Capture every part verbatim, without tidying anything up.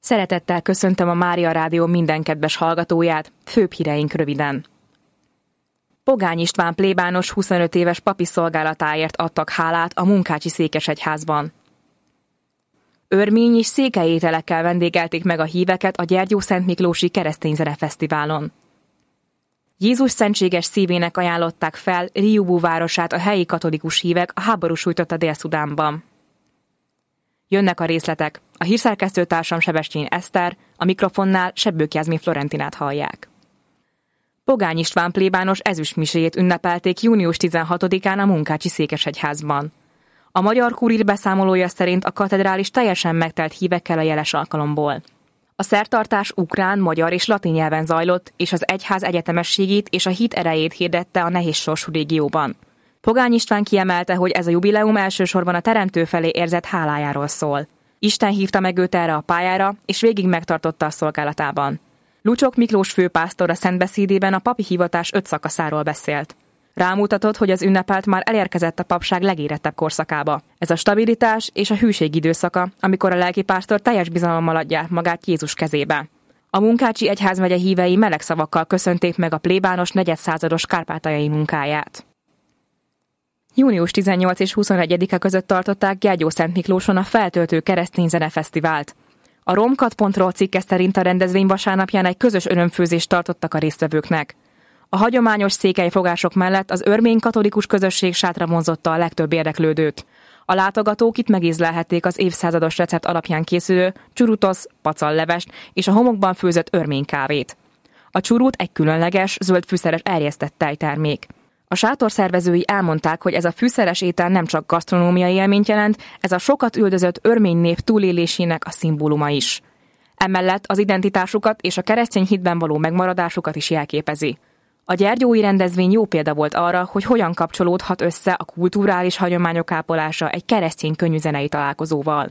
Szeretettel köszöntöm a Mária Rádió minden kedves hallgatóját, főbb híreink röviden. Pogány István plébános huszonöt éves papi szolgálatáért adtak hálát a Munkácsi Székesegyházban. Örmény és székely ételekkel vendégelték meg a híveket a Gyergyószentmiklósi Keresztény Zenefesztiválon. Jézus szentséges szívének ajánlották fel Riubú városát a helyi katolikus hívek a háború sújtotta Dél-Szudánban. Jönnek a részletek. A hírszerkesztő társam Sebestyén Eszter, a mikrofonnál Sebbők Jászmin Florentinát hallják. Pogány István plébános ezüstmiséjét ünnepelték június tizenhatodikán a Munkácsi Székesegyházban. A Magyar Kurír beszámolója szerint a katedrális teljesen megtelt hívekkel a jeles alkalomból. A szertartás ukrán, magyar és latin nyelven zajlott, és az egyház egyetemességét és a hit erejét hirdette a nehéz sorsú régióban. Pogány István kiemelte, hogy ez a jubileum elsősorban a Teremtő felé érzett hálájáról szól. Isten hívta meg őt erre a pályára, és végig megtartotta a szolgálatában. Lucsok Miklós főpásztor a szentbeszédében a papi hivatás öt szakaszáról beszélt. Rámutatott, hogy az ünnepelt már elérkezett a papság legérettebb korszakába. Ez a stabilitás és a hűség időszaka, amikor a lelkipásztor teljes bizalommal adja magát Jézus kezébe. A Munkácsi egyházmegye hívei meleg szavakkal köszönték meg a plébános negyedszázados kárpátaljai munkáját. június tizennyolcadika és huszonegyedike között tartották Gyergyószentmiklóson a Feltöltő Keresztény Zenefesztivált. A romkat pont ro cikke szerint a rendezvény vasárnapján egy közös örömfőzést tartottak a résztvevőknek. A hagyományos székelyfogások mellett az örmény katolikus közösség sátra vonzotta a legtöbb érdeklődőt. A látogatók itt megízlelhették az évszázados recept alapján készülő csurutosz, pacallevest és a homokban főzött örmény kávét. A csurut egy különleges, zöld fűszeres erjesztett tejtermék. A sátor szervezői elmondták, hogy ez a fűszeres étel nem csak gasztronómiai élményt jelent, ez a sokat üldözött örmény nép túlélésének a szimbóluma is. Emellett az identitásukat és a keresztény hitben való megmaradásukat is jelképezi. A gyergyói rendezvény jó példa volt arra, hogy hogyan kapcsolódhat össze a kulturális hagyományok ápolása egy keresztény könnyűzenei találkozóval.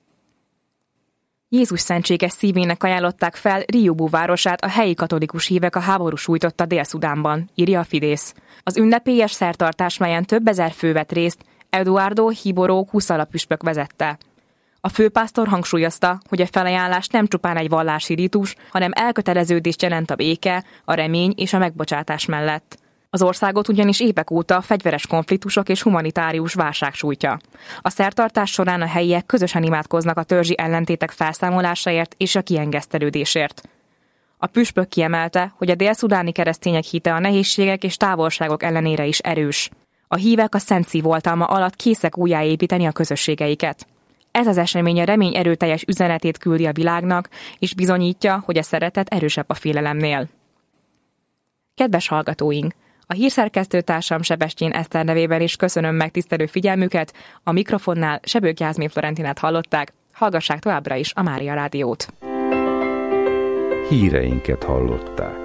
Jézus szentséges szívének ajánlották fel Riubú városát a helyi katolikus hívek a háború sújtotta Dél-Szudánban, írja a Fidesz. Az ünnepélyes szertartás, melyen több ezer fő vett részt, Eduardo Hiboró Kuszala püspök vezette. A főpásztor hangsúlyozta, hogy a felajánlás nem csupán egy vallási ritus, hanem elköteleződést jelent a béke, a remény és a megbocsátás mellett. Az országot ugyanis évek óta fegyveres konfliktusok és humanitárius válság sújtja. A szertartás során a helyiek közösen imádkoznak a törzsi ellentétek felszámolásáért és a kiengesztelődésért. A püspök kiemelte, hogy a dél-szudáni keresztények hite a nehézségek és távolságok ellenére is erős. A hívek a Szent Szív oltalma alatt készek újjáépíteni a közösségeiket. Ez az esemény a remény erőteljes üzenetét küldi a világnak, és bizonyítja, hogy a szeretet erősebb a félelemnél. Kedves hallgatóink! A hírszerkesztő társam Sebestyén Eszter nevében is köszönöm megtisztelő figyelmüket, a mikrofonnál Sebbők Jászmin Florentinát hallották, hallgassák továbbra is a Mária Rádiót. Híreinket hallották.